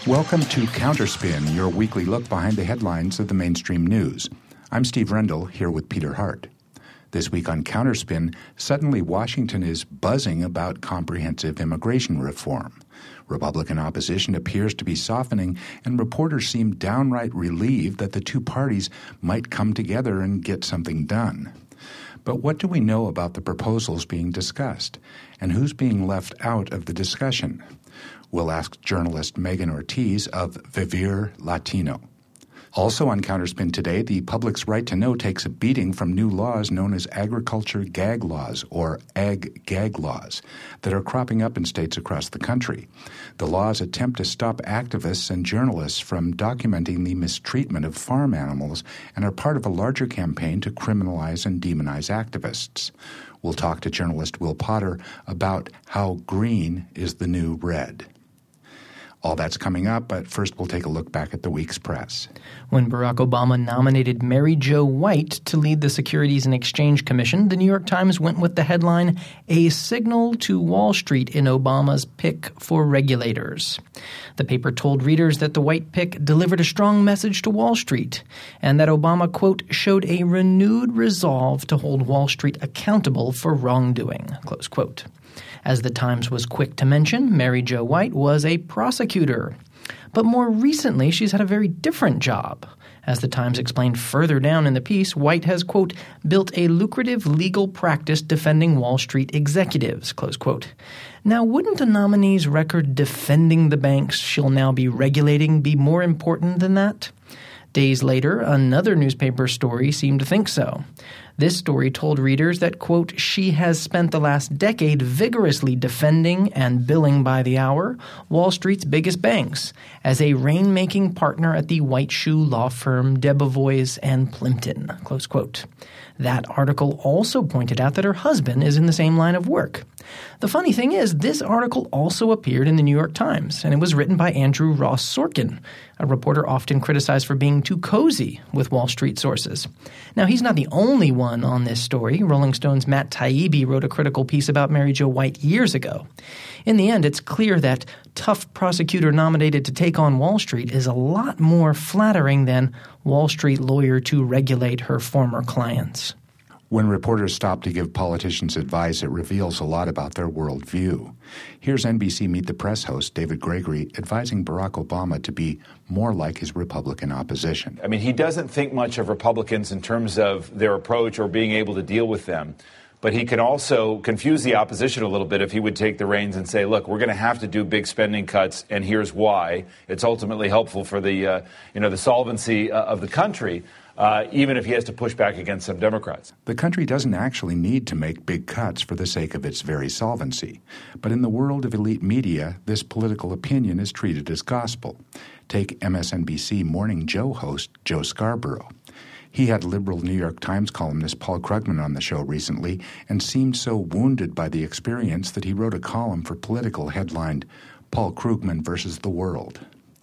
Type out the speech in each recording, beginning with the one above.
Welcome to Counterspin, your weekly look behind the headlines of the mainstream news. I'm Steve Rendell, here with Peter Hart. This week on Counterspin, suddenly Washington is buzzing about comprehensive immigration reform. Republican opposition appears to be softening, and reporters seem downright relieved that the two parties might come together and get something done. But what do we know about the proposals being discussed, and who's being left out of the discussion? We'll ask journalist Megan Ortiz of Vivir Latino. Also on Counterspin today, the public's right to know takes a beating from new laws known as agriculture gag laws, or ag-gag laws, that are cropping up in states across the country. The laws attempt to stop activists and journalists from documenting the mistreatment of farm animals and are part of a larger campaign to criminalize and demonize activists. We'll talk to journalist Will Potter about how green is the new red. All that's coming up, but first we'll take a look back at the week's press. When Barack Obama nominated Mary Jo White to lead the Securities and Exchange Commission, the New York Times went with the headline, "A Signal to Wall Street in Obama's Pick for Regulators." The paper told readers that the White pick delivered a strong message to Wall Street, and that Obama, quote, showed a renewed resolve to hold Wall Street accountable for wrongdoing, close quote. As the Times was quick to mention, Mary Jo White was a prosecutor. But more recently, she's had a very different job. As the Times explained further down in the piece, White has, quote, built a lucrative legal practice defending Wall Street executives, close quote. Now, wouldn't a nominee's record defending the banks she'll now be regulating be more important than that? Days later, another newspaper story seemed to think so. This story told readers that, quote, she has spent the last decade vigorously defending and billing by the hour Wall Street's biggest banks as a rainmaking partner at the white shoe law firm Debevoise and Plimpton, close quote. That article also pointed out that her husband is in the same line of work. The funny thing is, this article also appeared in the New York Times, and it was written by Andrew Ross Sorkin, a reporter often criticized for being too cozy with Wall Street sources. Now, he's not the only one on this story. Rolling Stone's Matt Taibbi wrote a critical piece about Mary Jo White years ago. In the end, it's clear that tough prosecutor nominated to take on Wall Street is a lot more flattering than Wall Street lawyer to regulate her former clients. When reporters stop to give politicians advice, it reveals a lot about their worldview. Here's NBC Meet the Press host David Gregory advising Barack Obama to be more like his Republican opposition. I mean, he doesn't think much of Republicans in terms of their approach or being able to deal with them. But he can also confuse the opposition a little bit if he would take the reins and say, look, we're going to have to do big spending cuts, and here's why. It's ultimately helpful for the solvency of the country, even if he has to push back against some Democrats. The country doesn't actually need to make big cuts for the sake of its very solvency. But in the world of elite media, this political opinion is treated as gospel. Take MSNBC Morning Joe host Joe Scarborough. He had liberal New York Times columnist Paul Krugman on the show recently and seemed so wounded by the experience that he wrote a column for Political headlined, Paul Krugman versus the World.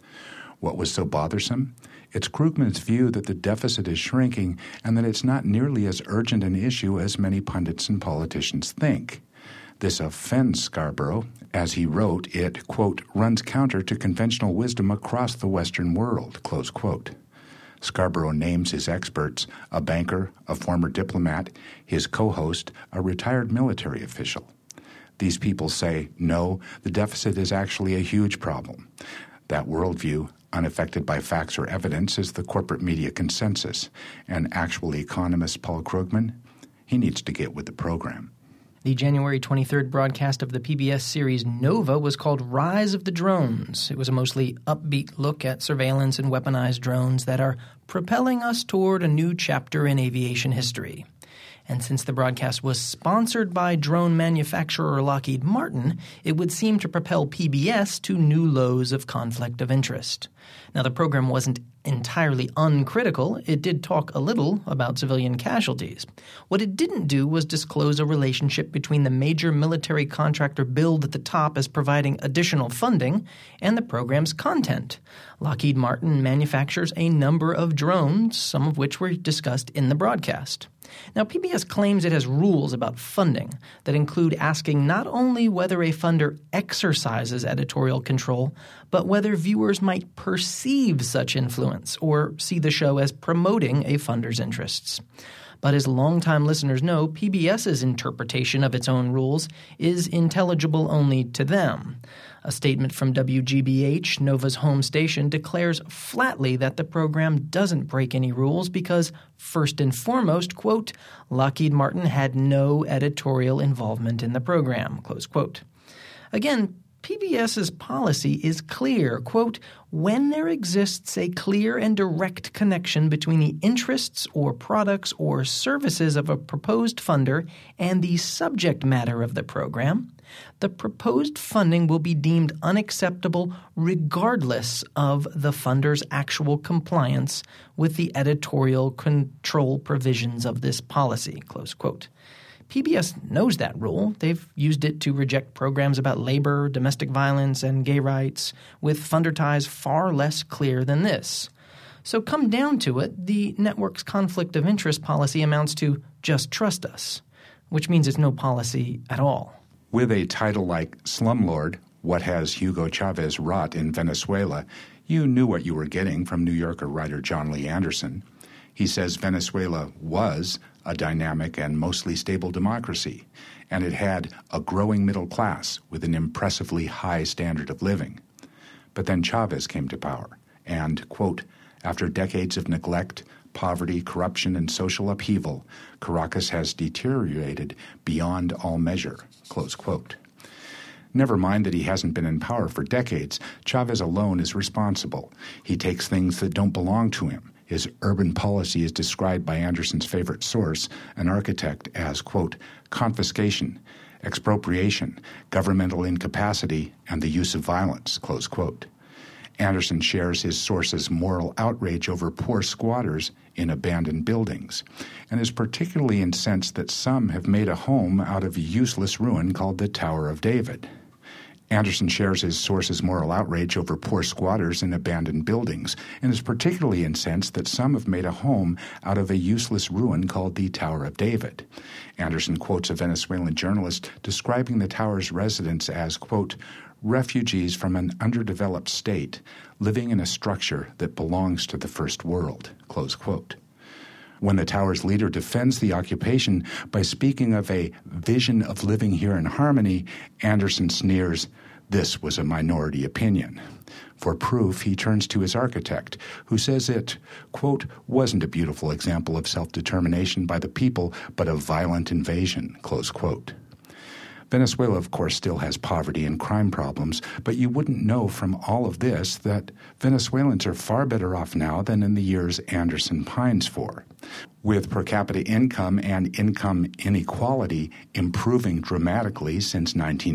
What was so bothersome? It's Krugman's view that the deficit is shrinking and that it's not nearly as urgent an issue as many pundits and politicians think. This offends Scarborough. As he wrote, it, quote, runs counter to conventional wisdom across the Western world, close quote. Scarborough names his experts a banker, a former diplomat, his co-host, a retired military official. These people say, no, the deficit is actually a huge problem. That worldview, unaffected by facts or evidence, is the corporate media consensus. And actual economist Paul Krugman, he needs to get with the program. The January 23rd broadcast of the PBS series Nova was called Rise of the Drones. It was a mostly upbeat look at surveillance and weaponized drones that are propelling us toward a new chapter in aviation history. And since the broadcast was sponsored by drone manufacturer Lockheed Martin, it would seem to propel PBS to new lows of conflict of interest. Now, the program wasn't entirely uncritical, it did talk a little about civilian casualties. What it didn't do was disclose a relationship between the major military contractor billed at the top as providing additional funding and the program's content. Lockheed Martin manufactures a number of drones, some of which were discussed in the broadcast. Now, PBS claims it has rules about funding that include asking not only whether a funder exercises editorial control, but whether viewers might perceive such influence or see the show as promoting a funder's interests. But as longtime listeners know, PBS's interpretation of its own rules is intelligible only to them. A statement from WGBH, Nova's home station, declares flatly that the program doesn't break any rules because, first and foremost, quote, Lockheed Martin had no editorial involvement in the program, close quote. Again, PBS's policy is clear, quote, when there exists a clear and direct connection between the interests or products or services of a proposed funder and the subject matter of the program, the proposed funding will be deemed unacceptable regardless of the funder's actual compliance with the editorial control provisions of this policy, close quote. PBS knows that rule. They've used it to reject programs about labor, domestic violence, and gay rights, with funder ties far less clear than this. So come down to it, the network's conflict of interest policy amounts to just trust us, which means it's no policy at all. With a title like Slumlord, What Has Hugo Chavez Wrought in Venezuela, you knew what you were getting from New Yorker writer John Lee Anderson. He says Venezuela was a dynamic and mostly stable democracy, and it had a growing middle class with an impressively high standard of living. But then Chavez came to power, and, quote, after decades of neglect, poverty, corruption, and social upheaval, Caracas has deteriorated beyond all measure, close quote. Never mind that he hasn't been in power for decades, Chavez alone is responsible. He takes things that don't belong to him. His urban policy is described by Anderson's favorite source, an architect, as, quote, confiscation, expropriation, governmental incapacity, and the use of violence, close quote. Anderson shares his source's moral outrage over poor squatters in abandoned buildings, and is particularly incensed that some have made a home out of a useless ruin called the Tower of David. Anderson shares his source's moral outrage over poor squatters in abandoned buildings, and is particularly incensed that some have made a home out of a useless ruin called the Tower of David. Anderson quotes a Venezuelan journalist describing the tower's residents as, quote, refugees from an underdeveloped state living in a structure that belongs to the first world, close quote. When the tower's leader defends the occupation by speaking of a vision of living here in harmony, Anderson sneers, this was a minority opinion. For proof, he turns to his architect, who says it, quote, wasn't a beautiful example of self-determination by the people, but of violent invasion, close quote. Venezuela, of course, still has poverty and crime problems, but you wouldn't know from all of this that Venezuelans are far better off now than in the years Anderson pines for, with per capita income and income inequality improving dramatically since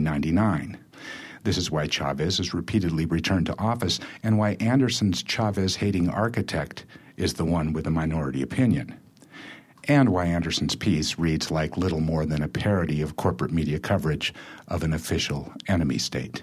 1999. This is why Chavez has repeatedly returned to office and why Anderson's Chavez-hating architect is the one with a minority opinion. And why Anderson's piece reads like little more than a parody of corporate media coverage of an official enemy state.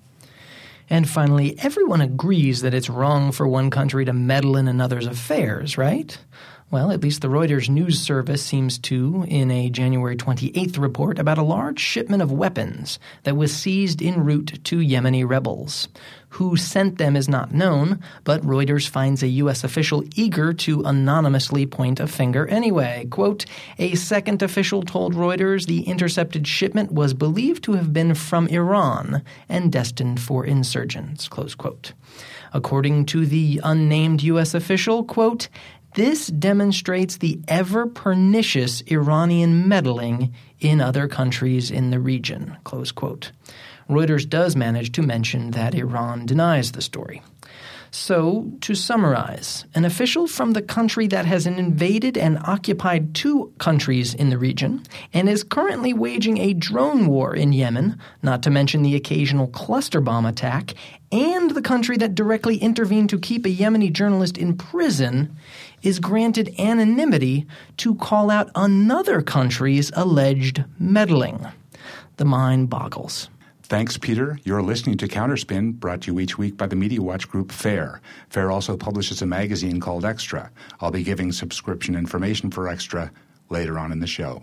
And finally, everyone agrees that it's wrong for one country to meddle in another's affairs, right? Well, at least the Reuters news service seems to, in a January 28th report about a large shipment of weapons that was seized en route to Yemeni rebels. Who sent them is not known, but Reuters finds a U.S. official eager to anonymously point a finger anyway. Quote, a second official told Reuters the intercepted shipment was believed to have been from Iran and destined for insurgents, close quote. According to the unnamed U.S. official, quote, this demonstrates the ever-pernicious Iranian meddling in other countries in the region, close quote. Reuters does manage to mention that Iran denies the story. So, to summarize, an official from the country that has invaded and occupied 2 countries in the region and is currently waging a drone war in Yemen, not to mention the occasional cluster bomb attack, and the country that directly intervened to keep a Yemeni journalist in prison, is granted anonymity to call out another country's alleged meddling. The mind boggles. Thanks, Peter. You're listening to Counterspin, brought to you each week by the Media Watch group FAIR. FAIR also publishes a magazine called Extra. I'll be giving subscription information for Extra later on in the show.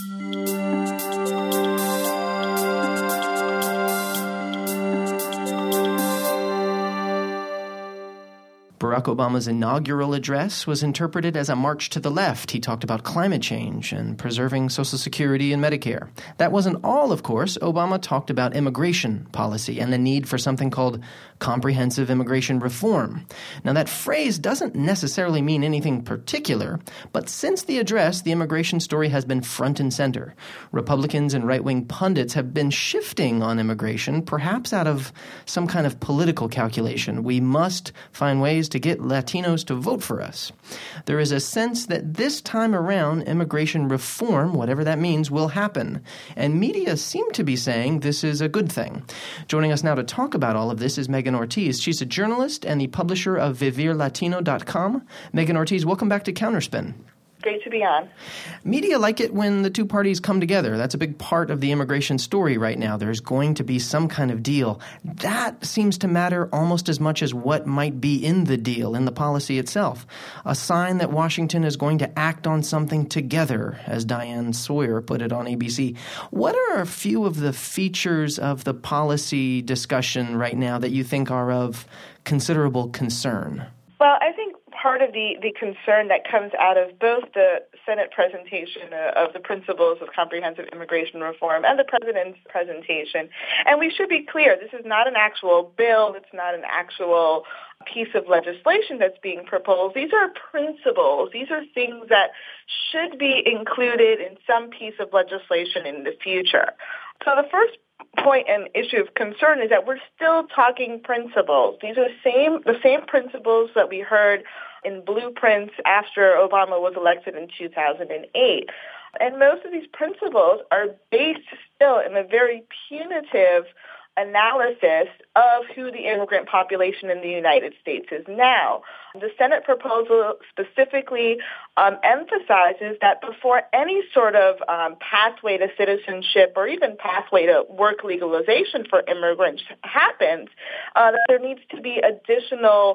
Barack Obama's inaugural address was interpreted as a march to the left. He talked about climate change and preserving Social Security and Medicare. That wasn't all, of course. Obama talked about immigration policy and the need for something called comprehensive immigration reform. Now, that phrase doesn't necessarily mean anything particular, but since the address, the immigration story has been front and center. Republicans and right-wing pundits have been shifting on immigration, perhaps out of some kind of political calculation. We must find ways to get Latinos to vote for us. There is a sense that this time around, immigration reform, whatever that means, will happen. And media seem to be saying this is a good thing. Joining us now to talk about all of this is Megan Ortiz. She's a journalist and the publisher of VivirLatino.com. Megan Ortiz, welcome back to Counterspin. Great to be on. Media like it when the 2 parties come together. That's a big part of the immigration story right now. There's going to be some kind of deal. That seems to matter almost as much as what might be in the deal, in the policy itself. A sign that Washington is going to act on something together, as Diane Sawyer put it on ABC. What are a few of the features of the policy discussion right now that you think are of considerable concern? Well, I think part of the concern that comes out of both the Senate presentation of the principles of comprehensive immigration reform and the president's presentation, and we should be clear, this is not an actual bill, it's not an actual piece of legislation that's being proposed. These are principles. These are things that should be included in some piece of legislation in the future. So the first point and issue of concern is that we're still talking principles. These are the same principles that we heard in blueprints after Obama was elected in 2008. And most of these principles are based still in a very punitive analysis of who the immigrant population in the United States is now. The Senate proposal specifically emphasizes that before any sort of pathway to citizenship or even pathway to work legalization for immigrants happens, that there needs to be additional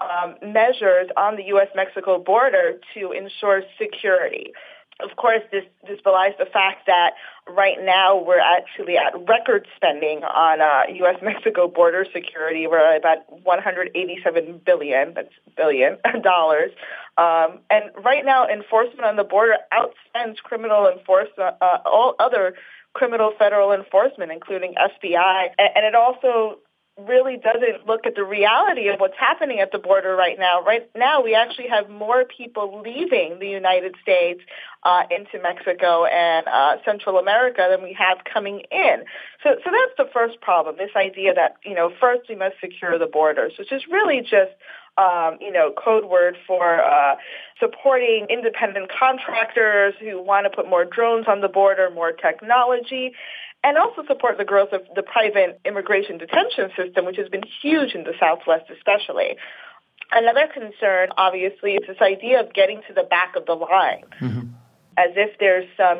measures on the U.S.-Mexico border to ensure security. Of course, this belies the fact that right now we're actually at record spending on U.S.-Mexico border security. We're at about $187 billion, that's billion dollars. And right now, enforcement on the border outspends criminal enforcement, all other criminal federal enforcement, including FBI. And it also really doesn't look at the reality of what's happening at the border right now. Right now, we actually have more people leaving the United States into Mexico and Central America than we have coming in. So that's the first problem, this idea that, first we must secure the borders, which is really just code word for supporting independent contractors who want to put more drones on the border, more technology, and also support the growth of the private immigration detention system, which has been huge in the Southwest especially. Another concern, obviously, is this idea of getting to the back of the line, as if there's some,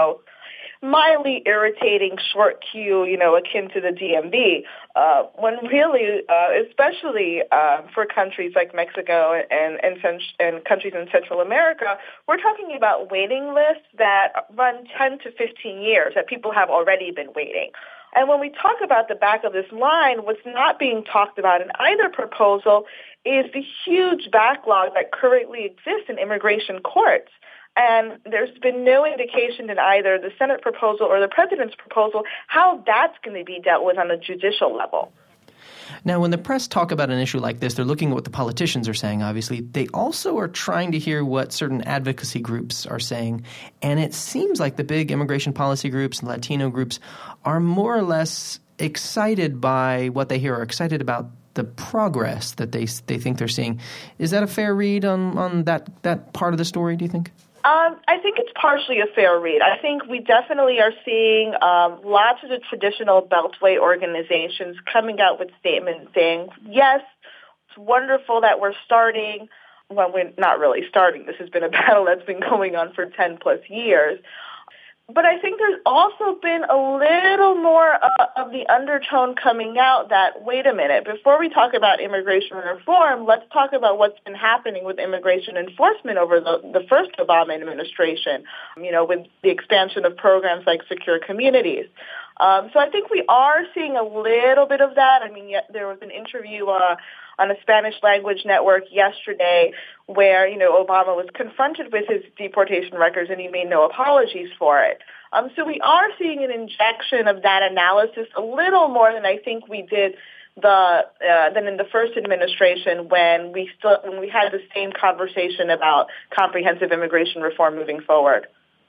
mildly irritating short queue, akin to the DMV, when really, especially for countries like Mexico and countries in Central America, we're talking about waiting lists that run 10 to 15 years that people have already been waiting. And when we talk about the back of this line, what's not being talked about in either proposal is the huge backlog that currently exists in immigration courts. And there's been no indication in either the Senate proposal or the president's proposal how that's going to be dealt with on a judicial level. Now, when the press talk about an issue like this, they're looking at what the politicians are saying, obviously. They also are trying to hear what certain advocacy groups are saying. And it seems like the big immigration policy groups and Latino groups are more or less excited by what they hear, or excited about the progress that they think they're seeing. Is that a fair read on that part of the story, do you think? I think it's partially a fair read. I think we definitely are seeing lots of the traditional Beltway organizations coming out with statements saying, yes, it's wonderful that we're starting. Well, we're not really starting. This has been a battle that's been going on for 10 plus years. But I think there's also been a little more of the undertone coming out that, wait a minute, before we talk about immigration reform, let's talk about what's been happening with immigration enforcement over the first Obama administration, with the expansion of programs like Secure Communities. So I think we are seeing a little bit of that. I mean, there was an interview on a Spanish language network yesterday where, Obama was confronted with his deportation records and he made no apologies for it. So we are seeing an injection of that analysis a little more than I think we did than in the first administration when we had the same conversation about comprehensive immigration reform moving forward.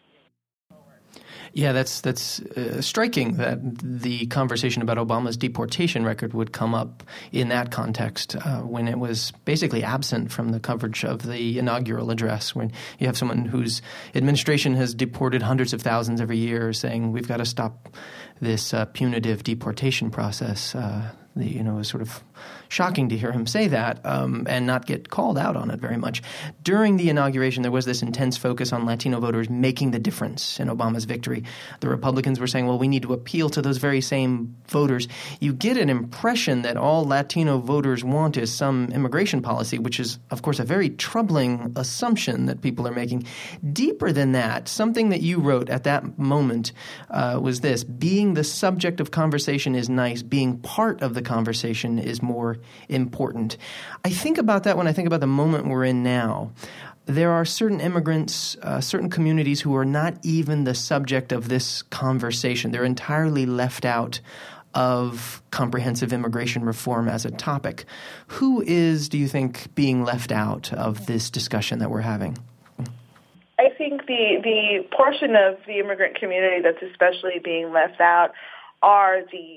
Yeah, that's striking that the conversation about Obama's deportation record would come up in that context when it was basically absent from the coverage of the inaugural address, when you have someone whose administration has deported hundreds of thousands every year saying we've got to stop this punitive deportation process. It was sort of shocking to hear him say that and not get called out on it very much. During the inauguration, there was this intense focus on Latino voters making the difference in Obama's victory. The Republicans were saying, well, we need to appeal to those very same voters. You get an impression that all Latino voters want is some immigration policy, which is, of course, a very troubling assumption that people are making. Deeper than that, something that you wrote at that moment was this: being the subject of conversation is nice, being part of the conversation is more important. I think about that when I think about the moment we're in now. There are certain immigrants, certain communities who are not even the subject of this conversation. They're entirely left out of comprehensive immigration reform as a topic. Who is, do you think, being left out of this discussion that we're having? I think the portion of the immigrant community that's especially being left out are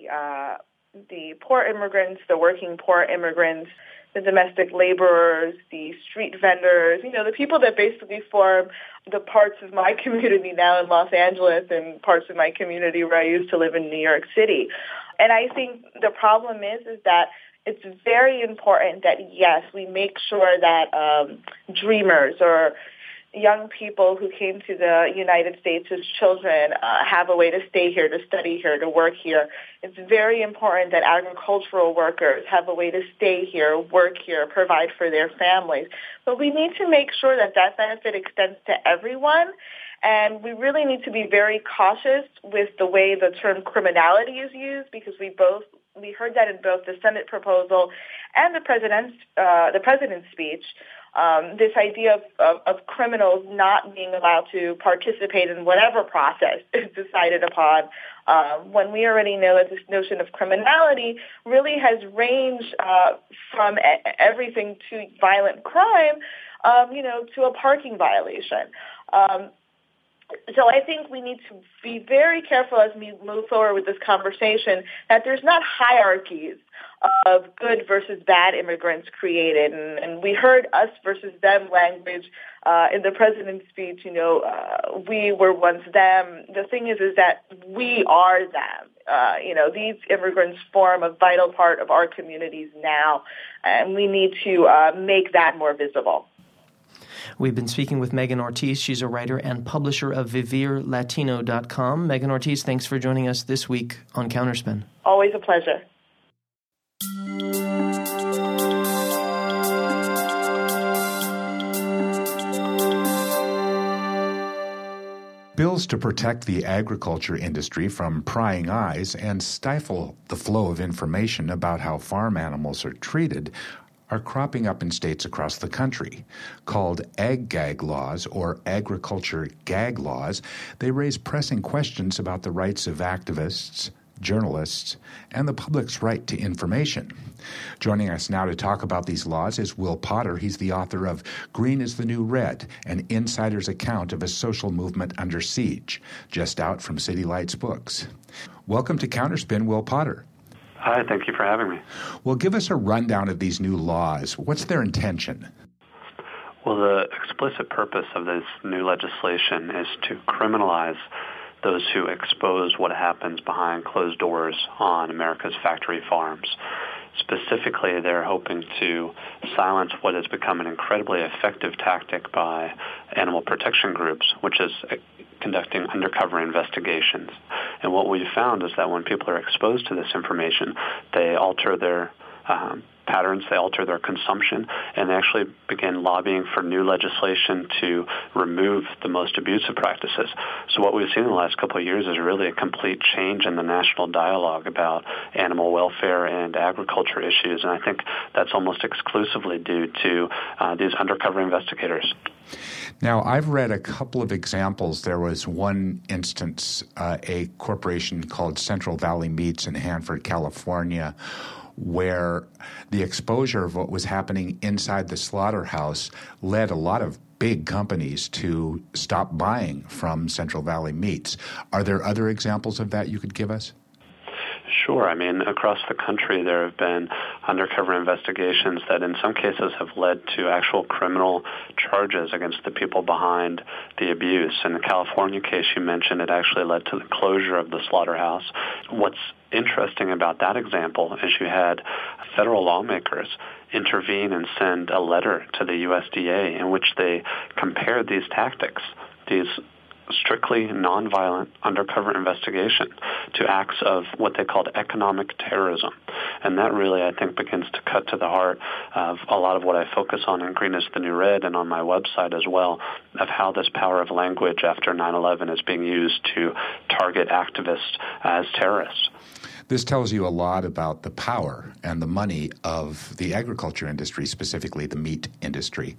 the poor immigrants, the working poor immigrants, the domestic laborers, the street vendors, the people that basically form the parts of my community now in Los Angeles and parts of my community where I used to live in New York City. And I think the problem is that it's very important that, yes, we make sure that dreamers or young people who came to the United States as children have a way to stay here, to study here, to work here. It's very important that agricultural workers have a way to stay here, work here, provide for their families. But we need to make sure that that benefit extends to everyone. And we really need to be very cautious with the way the term criminality is used, because we heard that in both the Senate proposal and the president's speech. This idea of criminals not being allowed to participate in whatever process is decided upon, when we already know that this notion of criminality really has ranged from everything to violent crime, to a parking violation. So I think we need to be very careful as we move forward with this conversation that there's not hierarchies of good versus bad immigrants created. And we heard us versus them language in the president's speech. We were once them. The thing is that we are them. These immigrants form a vital part of our communities now, and we need to make that more visible. We've been speaking with Megan Ortiz. She's a writer and publisher of VivirLatino.com. Megan Ortiz, thanks for joining us this week on Counterspin. Always a pleasure. Bills to protect the agriculture industry from prying eyes and stifle the flow of information about how farm animals are treated are cropping up in states across the country. Called ag gag laws or agriculture gag laws, they raise pressing questions about the rights of activists, journalists, and the public's right to information. Joining us now to talk about these laws is Will Potter. He's the author of Green is the New Red, an insider's account of a social movement under siege, just out from City Lights Books. Welcome to Counterspin, Will Potter. Hi, thank you for having me. Well, give us a rundown of these new laws. What's their intention? Well, the explicit purpose of this new legislation is to criminalize those who expose what happens behind closed doors on America's factory farms. Specifically, they're hoping to silence what has become an incredibly effective tactic by animal protection groups, which is conducting undercover investigations. And what we've found is that when people are exposed to this information, they alter their patterns, they alter their consumption, and they actually begin lobbying for new legislation to remove the most abusive practices. So what we've seen in the last couple of years is really a complete change in the national dialogue about animal welfare and agriculture issues, and I think that's almost exclusively due to these undercover investigators. Now, I've read a couple of examples. There was one instance, a corporation called Central Valley Meats in Hanford, California, where the exposure of what was happening inside the slaughterhouse led a lot of big companies to stop buying from Central Valley Meats. Are there other examples of that you could give us? Sure. I mean, across the country, there have been undercover investigations that in some cases have led to actual criminal charges against the people behind the abuse. In the California case you mentioned, it actually led to the closure of the slaughterhouse. What's interesting about that example is you had federal lawmakers intervene and send a letter to the USDA in which they compared these tactics, these strictly nonviolent undercover investigation, to acts of what they called economic terrorism. And that really, I think, begins to cut to the heart of a lot of what I focus on in Green is the New Red and on my website as well, of how this power of language after 9/11 is being used to target activists as terrorists. This tells you a lot about the power and the money of the agriculture industry, specifically the meat industry,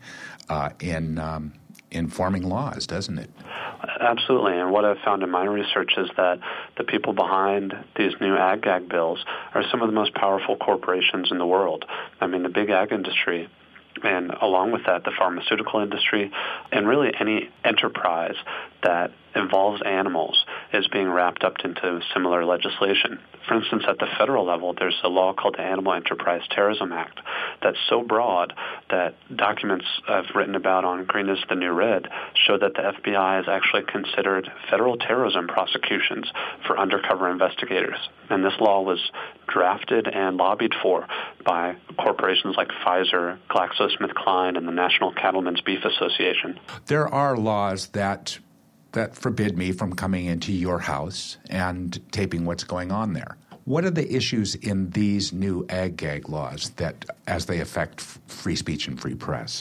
in forming laws, doesn't it? Absolutely. And what I've found in my research is that the people behind these new ag-gag bills are some of the most powerful corporations in the world. I mean, the big ag industry, and along with that, the pharmaceutical industry, and really any enterprise that involves animals is being wrapped up into similar legislation. For instance, at the federal level, there's a law called the Animal Enterprise Terrorism Act that's so broad that documents I've written about on Green is the New Red show that the FBI has actually considered federal terrorism prosecutions for undercover investigators. And this law was drafted and lobbied for by corporations like Pfizer, GlaxoSmithKline, and the National Cattlemen's Beef Association. There are laws that forbid me from coming into your house and taping what's going on there. What are the issues in these new ag-gag laws that, as they affect free speech and free press?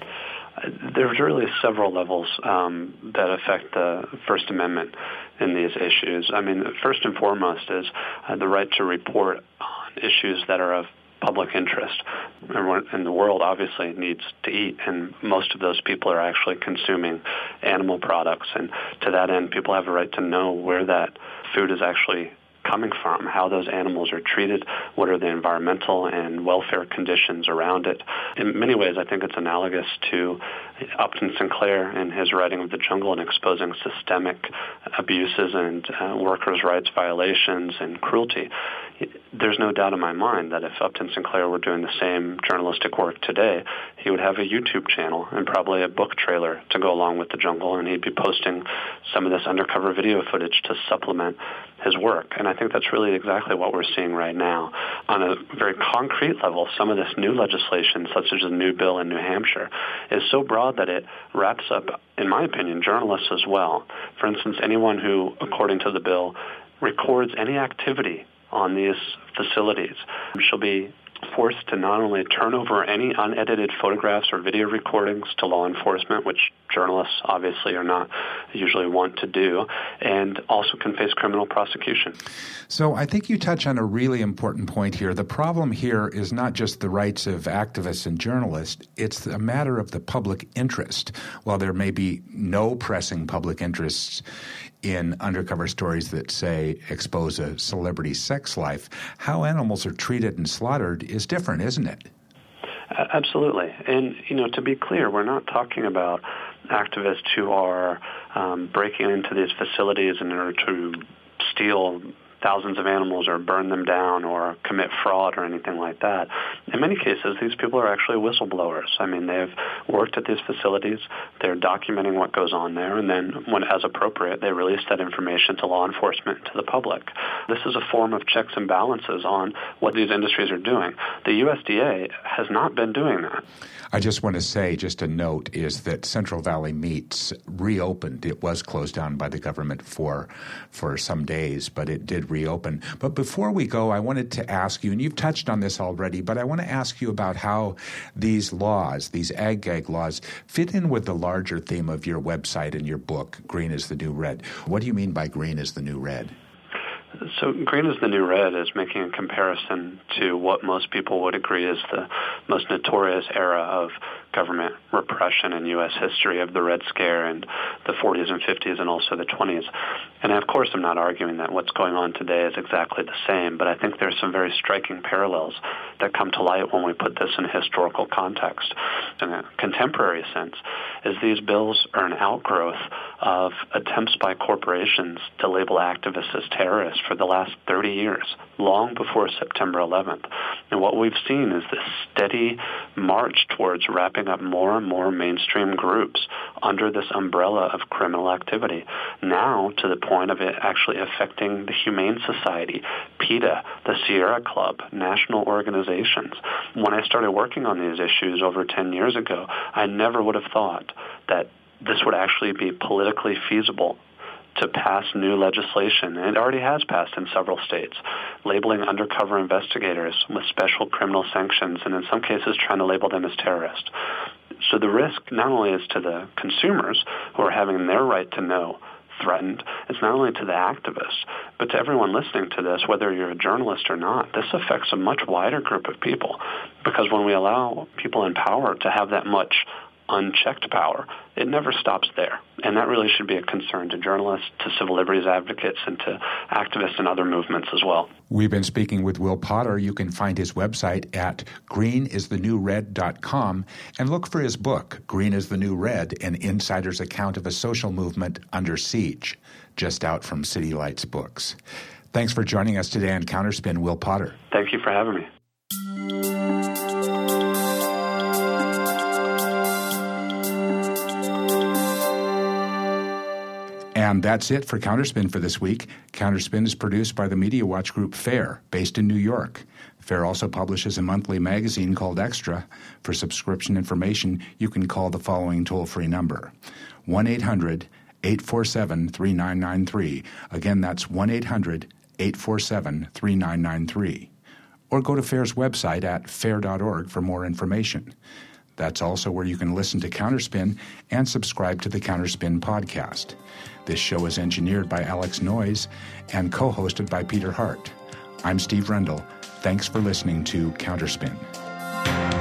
There's really several levels that affect the First Amendment in these issues. I mean, first and foremost is the right to report on issues that are of public interest. Everyone in the world obviously needs to eat, and most of those people are actually consuming animal products. And to that end, people have a right to know where that food is actually coming from, how those animals are treated, what are the environmental and welfare conditions around it. In many ways, I think it's analogous to Upton Sinclair in his writing of The Jungle and exposing systemic abuses and workers' rights violations and cruelty. There's no doubt in my mind that if Upton Sinclair were doing the same journalistic work today, he would have a YouTube channel and probably a book trailer to go along with The Jungle, and he'd be posting some of this undercover video footage to supplement his work. And I think that's really exactly what we're seeing right now. On a very concrete level, some of this new legislation, such as the new bill in New Hampshire, is so broad that it wraps up, in my opinion, journalists as well. For instance, anyone who, according to the bill, records any activity on these facilities shall be forced to not only turn over any unedited photographs or video recordings to law enforcement, which journalists obviously are not usually want to do, and also can face criminal prosecution. So I think you touch on a really important point here. The problem here is not just the rights of activists and journalists, it's a matter of the public interest. While there may be no pressing public interests in undercover stories that, say, expose a celebrity's sex life, how animals are treated and slaughtered is different, isn't it? Absolutely. And, to be clear, we're not talking about activists who are breaking into these facilities in order to steal thousands of animals or burn them down or commit fraud or anything like that. In many cases, these people are actually whistleblowers. I mean, they've worked at these facilities, they're documenting what goes on there, and then when as appropriate, they release that information to law enforcement and to the public. This is a form of checks and balances on what these industries are doing. The USDA has not been doing that. I just want to say, just a note, is that Central Valley Meats reopened. It was closed down by the government for some days, but it did reopen. But before we go, I wanted to ask you, and you've touched on this already, but I want to ask you about how these laws, these ag-gag laws, fit in with the larger theme of your website and your book, Green is the New Red. What do you mean by green is the new red? So green is the new red is making a comparison to what most people would agree is the most notorious era of government repression in U.S. history of the Red Scare in the 40s and 50s and also the 20s. And of course, I'm not arguing that what's going on today is exactly the same, but I think there's some very striking parallels that come to light when we put this in historical context. In a contemporary sense, is these bills are an outgrowth of attempts by corporations to label activists as terrorists for the last 30 years, long before September 11th. And what we've seen is this steady march towards wrapping up more and more mainstream groups under this umbrella of criminal activity, now to the point of it actually affecting the Humane Society, PETA, the Sierra Club, national organizations. When I started working on these issues over 10 years ago, I never would have thought that this would actually be politically feasible to pass new legislation, and it already has passed in several states, labeling undercover investigators with special criminal sanctions, and in some cases trying to label them as terrorists. So the risk not only is to the consumers who are having their right to know threatened, it's not only to the activists, but to everyone listening to this, whether you're a journalist or not. This affects a much wider group of people, because when we allow people in power to have that much unchecked power, it never stops there. And that really should be a concern to journalists, to civil liberties advocates, and to activists and other movements as well. We've been speaking with Will Potter. You can find his website at greenisthenewred.com and look for his book, Green is the New Red, an insider's account of a social movement under siege, just out from City Lights Books. Thanks for joining us today on Counterspin, Will Potter. Thank you for having me. And that's it for Counterspin for this week. Counterspin is produced by the Media Watch Group FAIR, based in New York. FAIR also publishes a monthly magazine called Extra. For subscription information, you can call the following toll-free number, 1-800-847-3993. Again, that's 1-800-847-3993. Or go to FAIR's website at fair.org for more information. That's also where you can listen to Counterspin and subscribe to the Counterspin podcast. This show is engineered by Alex Noyes and co-hosted by Peter Hart. I'm Steve Rendell. Thanks for listening to Counterspin.